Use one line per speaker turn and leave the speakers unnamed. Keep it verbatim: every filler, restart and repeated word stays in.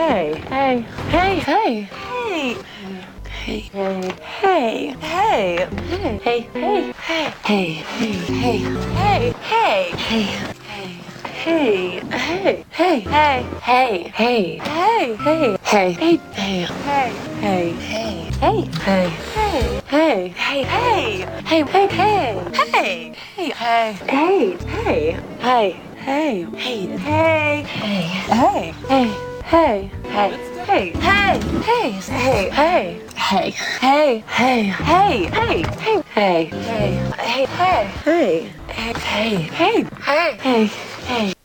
hey, hey, hey, hey,
Hey.
hey, hey,
Hey. Hey.
hey, hey, hey,
Hey.
hey,
Hey. Hey.
hey,
Hey.
hey, hey,
Hey.
hey, hey,
Hey.
hey, hey, hey, hey,
Hey.
hey,
Hey.
hey, hey,
Hey.
hey,
Hey. Hey.
hey, hey, hey,
Hey.
hey,
Hey.
hey, hey, hey, hey,
Hey.
hey,
Hey. Hey.
hey, hey,
Hey.
hey,
Hey.
hey,
Hey.
hey,
Hey.
hey, hey,
Hey.
hey, hey, hey,
Hey.
hey,
Hey.
hey,
Hey.
hey,
Hey.
hey,
Hey.
hey, hey.